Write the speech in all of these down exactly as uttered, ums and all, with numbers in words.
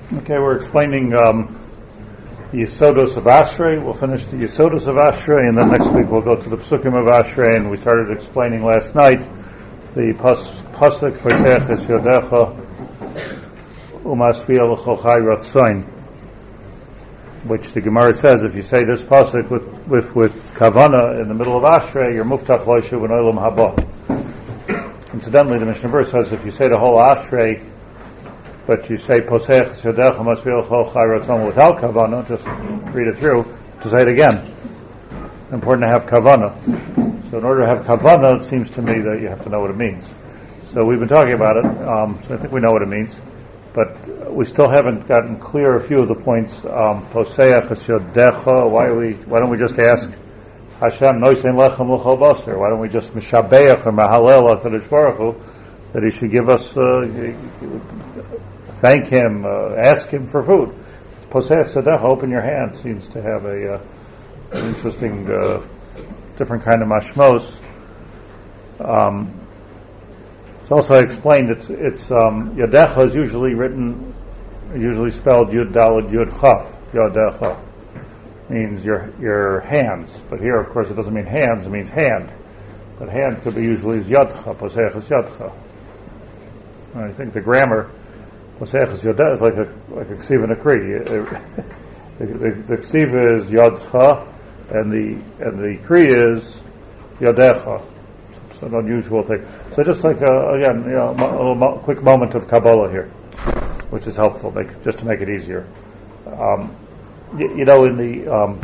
Okay, we're explaining um, the Yisodos of Ashrei. We'll finish the Yisodos of Ashrei, and then next week we'll go to the Psukim of Ashrei. And we started explaining last night the pas- Pasuk V'tech es Yodecha U'masviya l'chol chai ratzain, which the Gemara says if you say this pasuk with with, with kavana in the middle of Ashrei, you're muftach lo yishuv v'nolam haba. Incidentally, the Mishnah verse says if you say the whole Ashrei, but you say posech yodecha masviya l'chol chai ratzon without kavana, just read it through, to say it again. Important to have kavana. So in order to have kavana, it seems to me that you have to know what it means. So we've been talking about it, um, so I think we know what it means. But we still haven't gotten clear a few of the points. Poseach es yodecha. Why we? Why don't we just ask Hashem noisein lechem l'chol basar? Why don't we just mishabeach or mahalel HaKadosh Baruch Hu that He should give us, uh, thank Him, uh, ask Him for food? Poseach es yodecha. Open your hand seems to have a uh, an interesting, uh, different kind of mashmos. Um, It's also I explained it's it's um, Yodecha is usually written, usually spelled Yud Daled Yud Chaf. Yodecha means your your hands, but here of course it doesn't mean hands; it means hand. But hand could be usually is Yodcha. Posech is Yodcha. I think the grammar Posech is Yodecha is like a like a ksiva and a kri. The, the, the ksiva is Yodcha, and the and the kri is Yodecha. It's an unusual thing. So just like, a, again, you know, a little mo- quick moment of Kabbalah here, which is helpful, make, just to make it easier. Um, you, you know, in the um,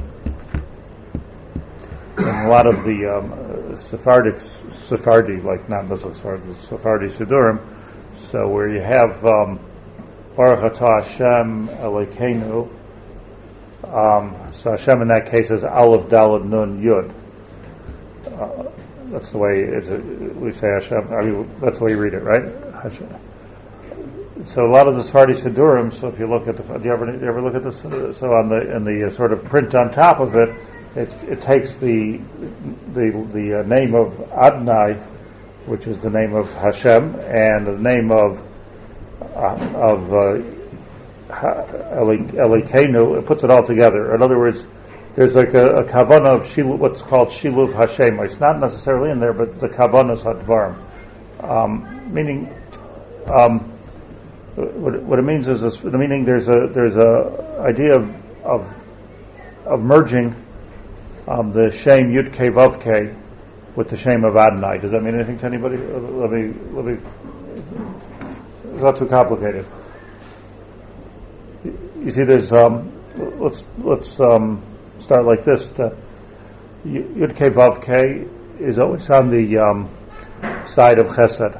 in a lot of the um, Sephardic, Sephardi, like not Muslim Sephardi, Sephardi Sidurim, so where you have um, Baruch Atah Hashem Elokeinu, um, so Hashem in that case is Aleph Daled Nun Yud. Uh, That's the way it's a, we say Hashem. I mean, that's the way you read it, right? Hashem. So a lot of the Sephardi Sidurim. So if you look at the, do you ever, do you ever look at this? So on the in the uh, sort of print on top of it, it, it takes the the the uh, name of Adonai, which is the name of Hashem, and the name of uh, of uh, Elokeinu. It puts it all together. In other words, there's like a, a kavanah of shilu, what's called shiluv Hashem. It's not necessarily in there, but the kavanahs hadvarim, um, meaning um, what, what it means is this, the meaning there's a there's a idea of of, of merging um, the shem yud kei vav kei with the shem of Adonai. Does that mean anything to anybody? Let me let me. It's not too complicated. You see, there's um, let's let's. Um, Start like this: the Yud Kei Vav Kei is always on the um, side of Chesed,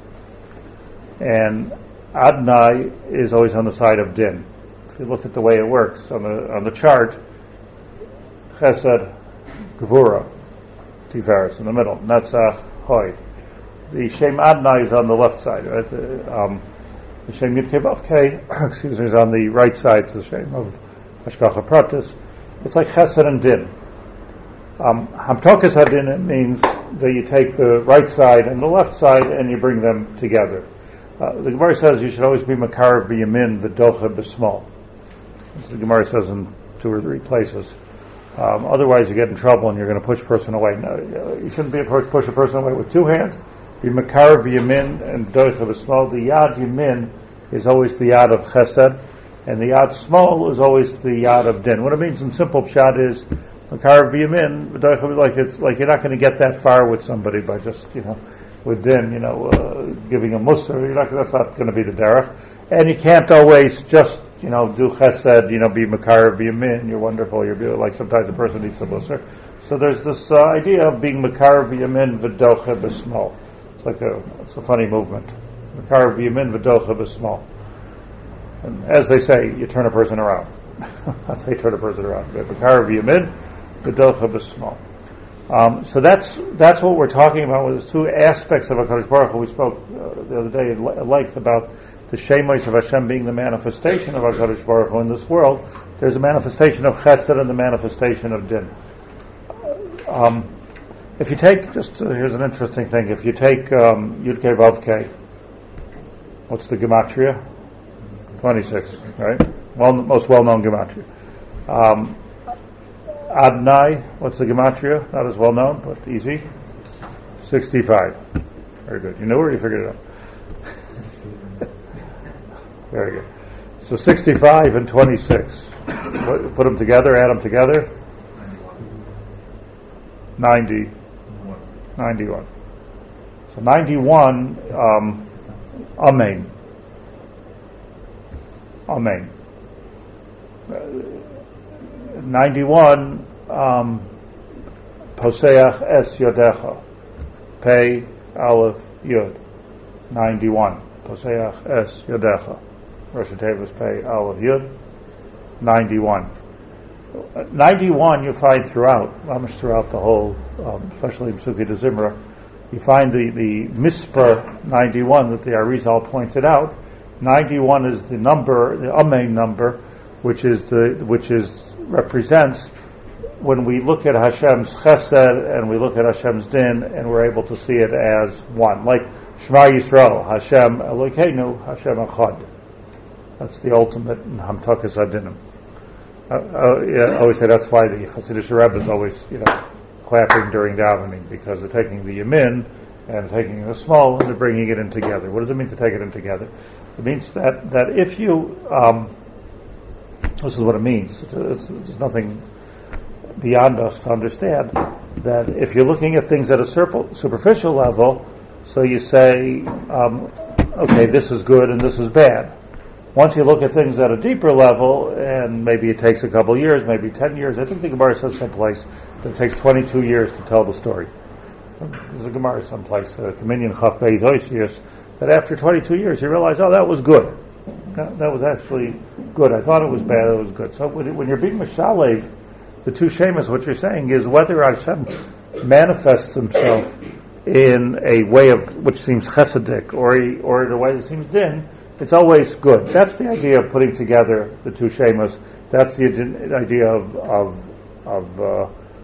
and Adonai is always on the side of Din. If you look at the way it works on the on the chart, Chesed, Gevura, Tiferes in the middle, Netzach, Hod. The Shem Adonai is on the left side, right? The, um, the Shem Yud Kei Vav Kei, excuse me, is on the right side. It's the Shem of Hashgacha Pratis. It's like Chesed and Din. Um, Hamtokas Hadin, it means that you take the right side and the left side and you bring them together. Uh, the Gemara says you should always be Makarav b'yamin v'docha b'smal. As the Gemara says in two or three places. Um, otherwise you get in trouble and you're going to push a person away. No, you shouldn't be a push, push a person away with two hands. Be Makarav b'yamin and docha b'smal. The Yad Yamin is always the Yad of Chesed, and the Yad Small is always the Yad of Din. What it means in simple pshat is, Makarav b'yamin, like it's like you're not going to get that far with somebody by just, you know, with Din, you know, uh, giving a musar. You're not, that's not going to be the derech. And you can't always just, you know, do chesed, you know, be Makarav b'yamin. You're wonderful. You're beautiful. Like sometimes a person needs a musar. So there's this uh, idea of being Makarav b'yamin v'docha b'smal. It's like a, it's a funny movement. Makarav b'yamin v'docha b'smal. And as they say, you turn a person around. That's how you turn a person around. Um, so that's that's what we're talking about with these two aspects of HaKadosh Baruch Hu. We spoke uh, the other day at length about the Shemosh of Hashem being the manifestation of HaKadosh Baruch Hu in this world. There's a manifestation of Chesed and the manifestation of Din. Um, if you take, just uh, here's an interesting thing. If you take um, Yud Kei Vav Kei, what's the gematria? twenty-six, right? Well, most well-known gematria. Um, Adonai, what's the gematria? Not as well-known, but easy. sixty-five. Very good. You knew or you figured it out? Very good. So sixty-five and twenty-six. Put, put them together, add them together. ninety. ninety-one. So ninety-one, um, Amen. Amen. Uh, ninety-one, um, Poseach es Yodecha. Pei, Aleph, Yud. ninety-one. Poseach es Yodecha. Rosh Hashanah Pei, Aleph, Yud. ninety-one. ninety-one you find throughout, almost throughout the whole, um, especially in Psuki de Zimra, you find the, the Mispar ninety-one that the Arizal pointed out. ninety-one is the number, the Amen number, which is the which is represents when we look at Hashem's Chesed and we look at Hashem's Din, and we're able to see it as one. Like Shema Yisrael, Hashem Elokeinu, Hashem Echad. That's the ultimate in Hamtakas Adinim. Uh, uh, yeah, I always say that's why the Hasidic Rebbe is always, you know, clapping during davening, because they're taking the Yamin and taking the small and they're bringing it in together. What does it mean to take it in together? It means that, that if you, um, this is what it means. It's, it's, it's nothing beyond us to understand that if you're looking at things at a superficial level, so you say, um, okay, this is good and this is bad. Once you look at things at a deeper level, and maybe it takes a couple years, maybe ten years, I think the Gemara says someplace that it takes twenty-two years to tell the story. There's a Gemara someplace, uh, Communion Chaf Beis Oisius, that after twenty-two years you realize, oh, that was good. That, that was actually good. I thought it was bad, it was good. So when, when you're being Mashalev, the two Shemas, what you're saying is whether Hashem manifests himself in a way of which seems chesedic or, a, or in a way that seems din, it's always good. That's the idea of putting together the two Shemas. That's the idea of of of uh,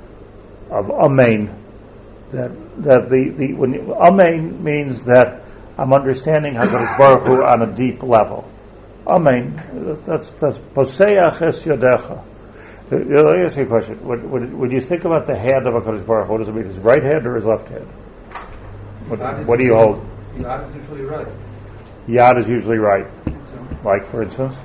of Amen. That that the, the when you, Amen means that I'm understanding HaKadosh Baruch Hu on a deep level. Amen. That's that's Poseach es Yodecha. Let me ask you a question. When, when, when you think about the hand of HaKadosh Baruch Hu, what does it mean? His right hand or his left hand? What, what do you hold? Yad is usually right. Yad is usually right. So. Like, for instance?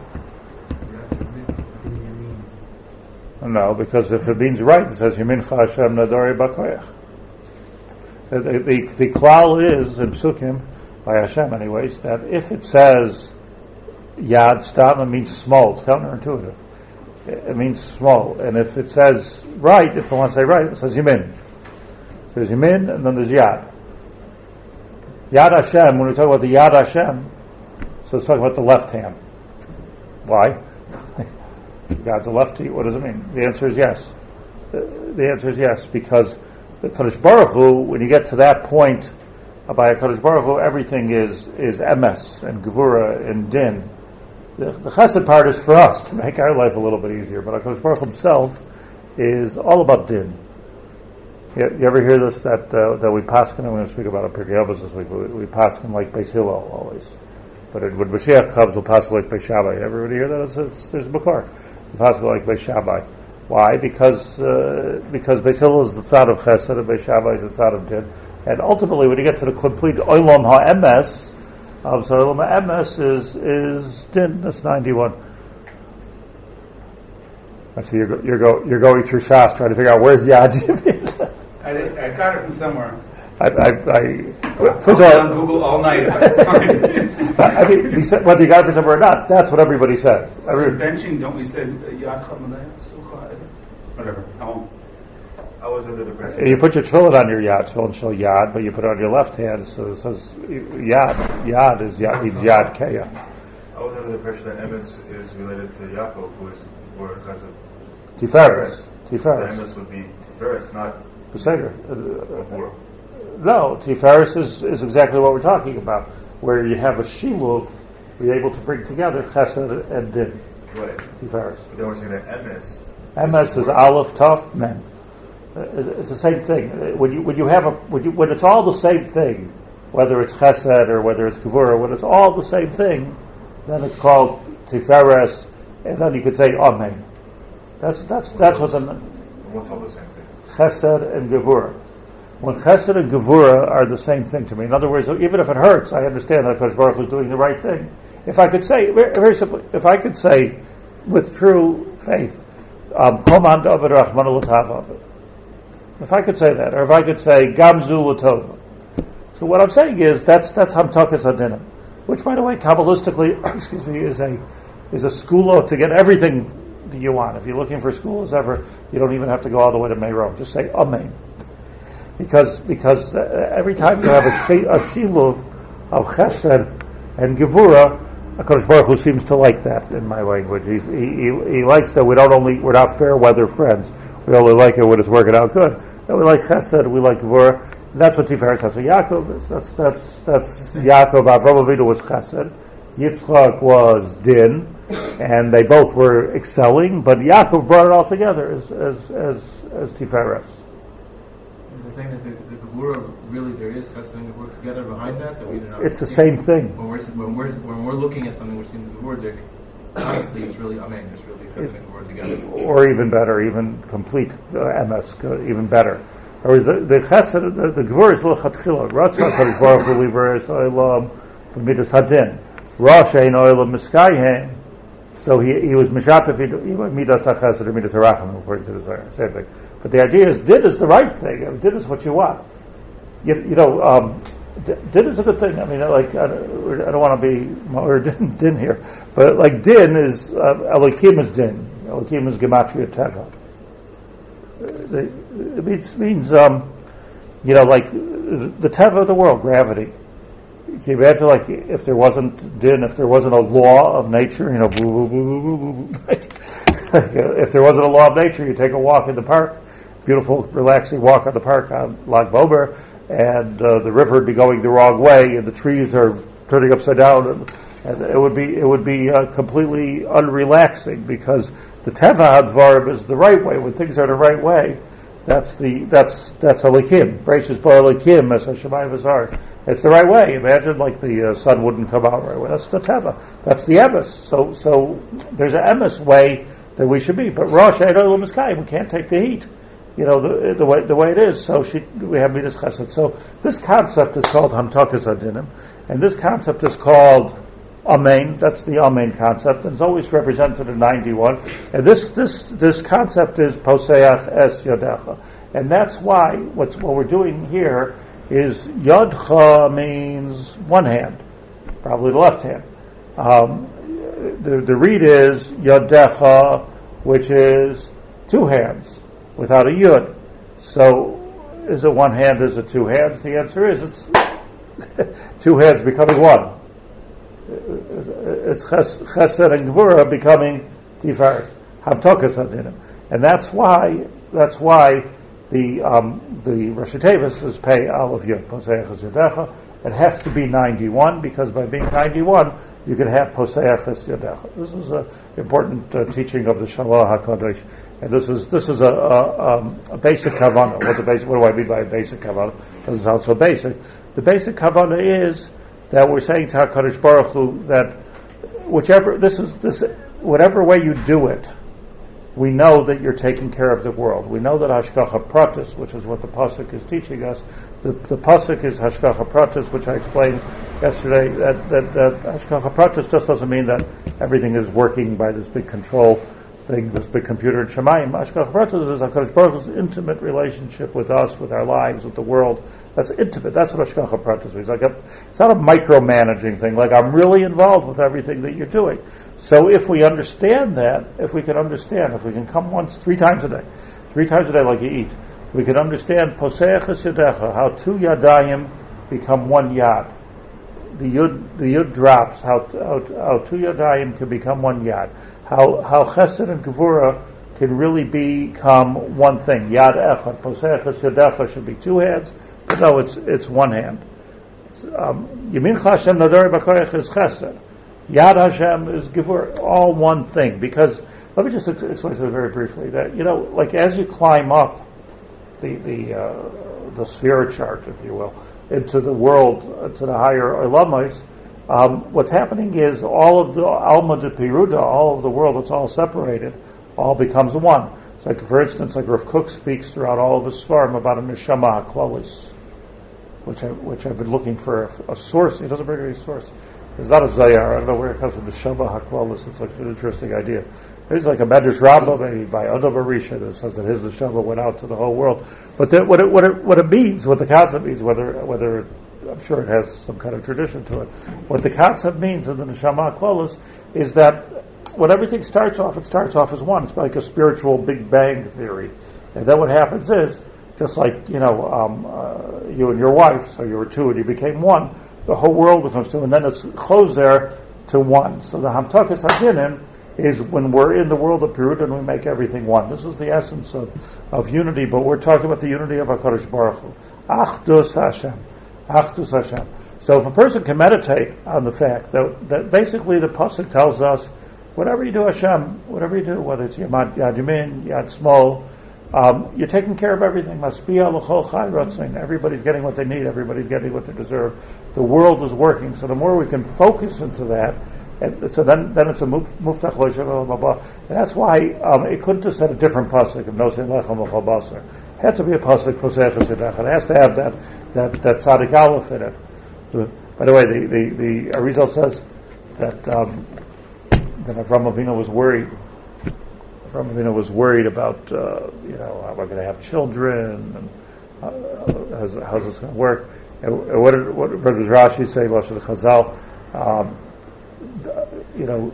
No, because if it means right, it says Yemincha Hashem Nadori Bakoyach. The, the, the, the klal is, in Psukim, by Hashem anyways, that if it says Yad Stam, it means small. It's counterintuitive. It means small. And if it says right, if I want to say right, it says Yemin. It says Yemin, and then there's Yad. Yad Hashem, when we talk about the Yad Hashem, so let's talk about the left hand. Why? God's a lefty. What does it mean? The answer is yes. The answer is yes, because the Kadosh Baruch Hu, when you get to that point, by Kadosh Baruch Hu, everything is is emes and gevura and din. The, the chesed part is for us to make our life a little bit easier, but Kadosh Baruch Hu himself is all about din. You, you ever hear this, that uh, that we paskin, I'm going to speak about it Pirkei Avos this week, we, we paskin like Beis Hillel always. But it, when Mashiach comes, we'll paskin like Beis Shammai. Everybody hear that? It's, it's, there's a Bakar. We paskin like Beis Shammai. Why? Because uh, because Beis Hillel is the tzad of chesed, and Beis Shammai is the tzad of din. And ultimately, when you get to the complete Olam HaEmes, um, so Olam HaEmes is, is din, that's ninety-one. I see you're, you're, go, you're going through Shas trying to figure out where's Yad. I, did, I got it from somewhere. I, I, I first of all, on Google all night. I mean, we said, whether you got it from somewhere or not, that's what everybody said. Every, benching, don't we say Yad Chamaneh? Whatever. I won't. I was under the pressure. You put your tefillin on your Yad, tefillin shel Yad, but you put it on your left hand, so it says Yad. Yad is Yad, means Yad Keya. I was under the pressure that Emes is related to Yaakov, who is word chesed. Tiferes. Tiferes. Emes would be Tiferes, not Beseder. Gevura. No, Tiferes is, is exactly what we're talking about, where you have a shiluv, you're able to bring together chesed and din. Right. Tiferes. But then we're saying that Emes. Emes is Aleph Tav Mem. It's the same thing. When you when you have a when you when it's all the same thing, whether it's chesed or whether it's gevura, when it's all the same thing, then it's called Tiferes, and then you could say Amen. That's that's that's what the What's all the same thing? Chesed and Gevura. When Chesed and Gevura are the same thing to me. In other words, even if it hurts, I understand that Hakadosh Baruch Hu is doing the right thing. If I could say, very, very simply, if I could say with true faith, um, Koman David Rachmana L'Tava, if I could say that, or if I could say Gamzu L'Tova. So what I'm saying is that's that's Hamtakas Adinim, which, by the way, Kabbalistically, excuse me, is a is a skulo to get everything that you want. If you're looking for schools ever, you don't even have to go all the way to Meirov. Just say Amen, because because uh, every time you have a, shi, a shiluv of Chesed and Gevura, HaKadosh Baruch Hu seems to like that in my language. He's, he, he he likes that we don't only we're not fair weather friends. We only like it when it's working out good. And we like Chesed, we like Gevura. That's what Tiferes has. So Yaakov is. That's that's that's Yaakov. Avraham Avinu was Chesed. Yitzchak was Din, and they both were excelling. But Yaakov brought it all together as as as, as Tiferes. They're saying that the, the Gevura, really there is Chesed and Gevura together behind that. That we do not. It's the same thing. When we're when we're when we're looking at something, we're seeing the Gevura. Honestly, it's really Amen. It's really Chesed and Gevura together. Or even better, even complete uh, M S, uh, even better. Or is the the Chesed, the, the Gevura is l'chatchila. Ratzah Kadosh Baruch Hu liberes olam b'midas hadin. Rosh ein olam miskayhem. So he he was mishatef midas hachesed or midas haracham according to the Zohar. Same thing. But the idea is did is the right thing. I mean, did is what you want. You, you know, um, din is a good thing. I mean, like I don't, I don't want to be or din, din here, but like din is uh, Elokim is din. Elokim is gematria teva. It means, means um, you know, like the teva of the world, gravity. Can you imagine, like, if there wasn't din, if there wasn't a law of nature, you know, boo, boo, boo, boo, boo, boo. If there wasn't a law of nature, you take a walk in the park, beautiful, relaxing walk on the park on Lag Bober, and uh, the river would be going the wrong way, and the trees are turning upside down, and, and it would be it would be uh, completely unrelaxing because the teva hadvarim is the right way. When things are the right way, that's the that's that's Elikim. Breishis bar Elikim as Hashemayim V'zar. It's the right way. Imagine like the uh, sun wouldn't come out right away. That's the teva. That's the emes. So so there's an emes way that we should be. But Rosh Hashanah Miskayim, we can't take the heat. You know the the way the way it is. So she, we have midas chesed. So this concept is called Hamtakas Adinim, and this concept is called Amen. That's the Amen concept, and it's always represented in ninety-one. And this this this concept is Poseach Es Yadecha, and that's why what's what we're doing here is Yadcha means one hand, probably the left hand. Um, the the read is Yadecha, which is two hands without a yud. So is it one hand? Is it two hands? The answer is it's two hands becoming one. It's Chesed and Gevura becoming Tiferes, Hamtakas Adinim, and that's why that's why the um, the Rosh Tevis is Pei Aleph Yud Poseach Es Yadecha. It has to be ninety-one because by being ninety-one you can have Poseach Es Yadecha. This is an important uh, teaching of the Shalom HaKadosh, and this is this is a, a, um, a basic kavanah. What's a basic? What do I mean by a basic kavanah? Doesn't sound so basic. The basic kavanah is that we're saying to HaKadosh Baruch Hu that whichever this is this whatever way you do it, we know that you're taking care of the world. We know that Hashgacha Pratis, which is what the pasuk is teaching us. The, the pasuk is Hashgacha Pratis, which I explained yesterday. That, that, that Hashgacha Pratis just doesn't mean that everything is working by this big control thing, this big computer in Shemayim. Hashgacha Pratis is HaKadosh Baruch Hu's intimate relationship with us, with our lives, with the world. That's intimate. That's what Hashgacha Pratis is. Like a, it's not a micromanaging thing. Like I'm really involved with everything that you're doing. So if we understand that, if we can understand, if we can come once, three times a day, three times a day like you eat, we can understand Poseach Es Yadecha, how two yadayim become one yad. The yud, the yud drops, how, how, how two yadayim can become one yad. How how Chesed and Gevura can really become one thing. Yad Echad, Poseach Es Yadecha should be two hands, but no, it's it's one hand. Yamincha Hashem Nadari B'Koyach is Chesed. Yad Hashem is Gevura, all one thing. Because let me just ex- explain something very briefly. That you know, like as you climb up the the uh, the sphere chart, if you will, into the world, uh, to the higher Olamos, Um, what's happening is all of the Alma de Peruda, all of the world that's all separated, all becomes one. It's like, for instance, like Rav Kook speaks throughout all of his Svarim about a Neshama HaKlalis, which, I, which I've been looking for a, a source. He doesn't bring any source. It's not a Zayar. I don't know where it comes from, Neshama HaKlalis. It's like an interesting idea. There's like a Medrash Rabbah, maybe by Adam Arisha, that says that his Neshama went out to the whole world. But the, what, it, what, it, what it means, what the concept means, whether whether I'm sure it has some kind of tradition to it. What the concept means in the Neshama HaKlalis is that when everything starts off, it starts off as one. It's like a spiritual Big Bang theory. And then what happens is, just like, you know, um, uh, you and your wife, so you were two and you became one, the whole world becomes two, and then it's closed there to one. So the Hamtakas Hadinim is when we're in the world of Pirut and we make everything one. This is the essence of, of unity, but we're talking about the unity of HaKadosh Baruch Hu. Achdus Hashem. Achdus Hashem. So if a person can meditate on the fact that, that basically the Pasuk tells us, whatever you do, Hashem, whatever you do, whether it's Yad Yamin, Yad Smol, um, you're taking care of everything. Maspia l'chol chai ratzin. Everybody's getting what they need. Everybody's getting what they deserve. The world is working. So the more we can focus into that, and so then, then it's a muftach lo yishav haba. And that's why um, it couldn't have said a different pasuk of nosei lechem l'chol basar. It had to be a pasuk posech v'sedach. It has to have that that that tzaddik aleph in it. By the way, the the, the Arizal says that. Um, that Avraham Avinu was worried. Avraham Avinu was worried about, uh, you know, am I going to have children? And uh, how's, how's this going to work? And what did, what did Rashi say? Lashon Chazal, um, you know,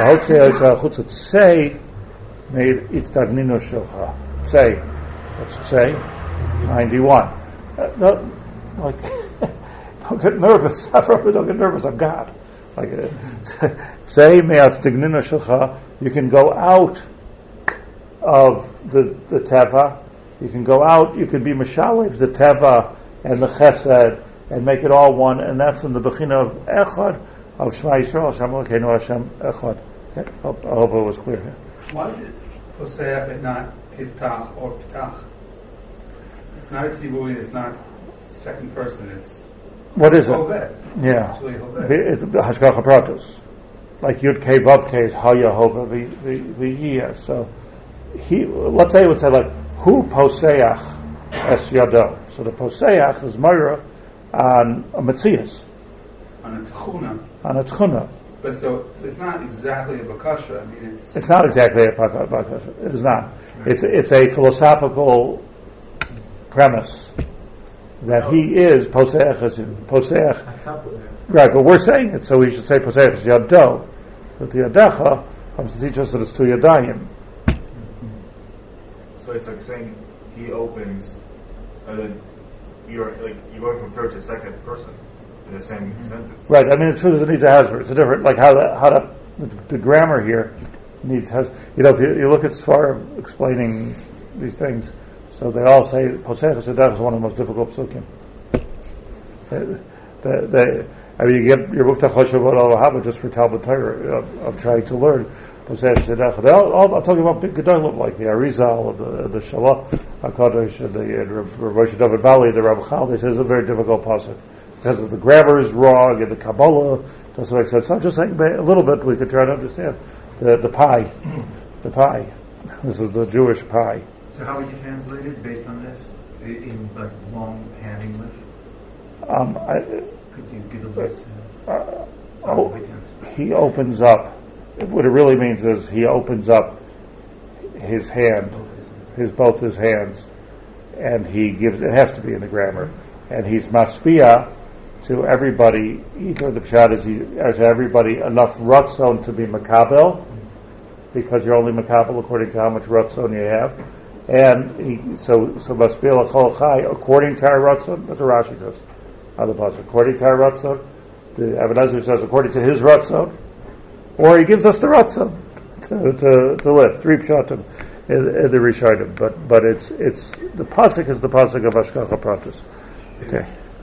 say, made itzagnino shilcha. Say, what's say? Ninety-one. Uh, don't, like, don't get nervous. Don't get nervous. I'm God. Like, say, me'atzdignina shilcha, you can go out of the the teva, you can go out, you can be mashalev the teva and the chesed and make it all one, and that's in the bechina of echad of Shema Yisrael, Hashem Elokeinu Hashem echad. Okay? I hope, I hope it was clear here. Why is it poseach and not tiftach or ptach? It's not a tzivui, it's not the second person, it's What is it? Hoveh. Yeah. Actually, Hoveh. It's Hashgacha Pratus. Like Yud Kei Vav Kei is Ha Yehovah V'Yiyah. So he, let's say it would say like, Hu Poseach Es Yado. So the Poseach is Moira on a Metzias. On a tchuna. On a Tchuna. But so it's not exactly a bakasha. I mean, it's It's not exactly a Bakasha. It is not. It's, it's a philosophical premise that he is Poseach as Poseach. Right, but we're saying it, so we should say Poseach is Yado. But the Yadecha comes to teach us that it's two Yadayim. So it's like saying he opens, and then you're like you're going from third to second person in the same mm-hmm. sentence. Right. I mean, it's true. It needs a hasber. It's a different, like how the, how the, the, the grammar here needs has. You know, if you, you look at Sfar explaining these things, so they all say Poseach Sedach is one of the most difficult psukim. The, the, the, I mean, you get your Muftach Hoshavot Al just for Talmud Torah of, of trying to learn Poseach Sedach. They all, all, I'm talking about big gedolim like the Arizal, the the Shalah Hakadosh, and the Rav Moshe David Valley, the Rav Chal. They say it's a very difficult pasuk because of the grammar is wrong and the Kabbalah doesn't make sense. So I'm just saying a little bit we could try to understand the the pie, the pie. This is the Jewish pie. So how would you translate it based on this in, in like longhand English? Um, I, Could you give a list? uh, oh, he opens up. What it really means is he opens up his hand, his both his hands, and he gives. It has to be in the grammar, and he's maspia to everybody. Either the pshat is he, or to everybody enough ratzon to be makabel, because you're only makabel according to how much ratzon you have. And he, so so maspia l'chol chai according to our ratzon. That's what Rashi says. Other parts according to our ratzon. The Ebenezer says according to his ratzon, or he gives us the ratzon to to, to live. Three pshatim in, in the Rishonim, but but it's it's the pasuk is the pasuk of Hashgacha Pratus. Okay.